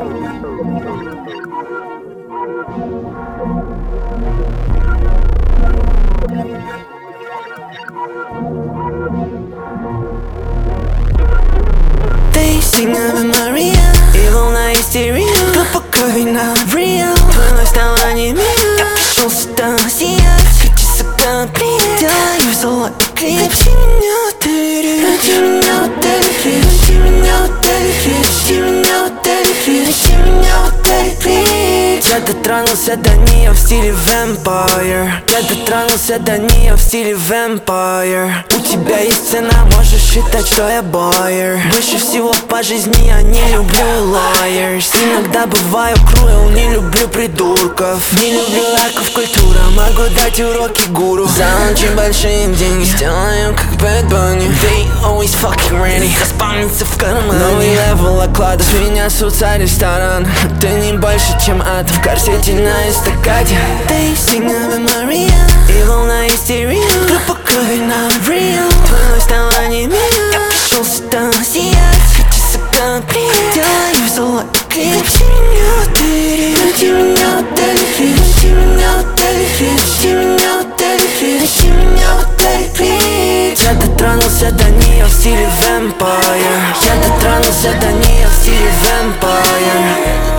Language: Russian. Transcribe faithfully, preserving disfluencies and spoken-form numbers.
They sing Ave Maria, и волна истерия. Но пока вина в Рио, твой лайфстайл онемел. Я пришел сюда сиять, хочется конкретно. Делаю золотой клип. Найди меня в отеле, найди меня в отеле, найди меня в отеле, найди меня в отеле, найди меня в отеле. Я дотронулся до нее в стиле Vampire. Я дотронулся до нее в стиле Vampire. У тебя есть цена, можешь считать, что я байер. Больше всего по жизни я не люблю liars. Иногда бываю cruel, не люблю придурков. Не люблю лайков, культура, могу дать уроки гуру. За очень большие деньги сделаю как Bad Bunny. They always fucking ready, распамнится в кармане. Новый левел оклада, с меня сутся ресторан. Ты не больше, чем ад в корсете на эстакаде. They sing Ave Maria, и волна истерия. Группа Ковина в Рио, твой лайфстайл онемел. Я пришел сюда сиять, хочется конкретно. Делаю золотой клип. Найди меня в отеле, найди меня в отеле, найди меня в отеле, найди меня в отеле, найди меня в отеле. Я дотронулся до нее в стиле Vampire. Я дотронулся до нее в стиле Vampire.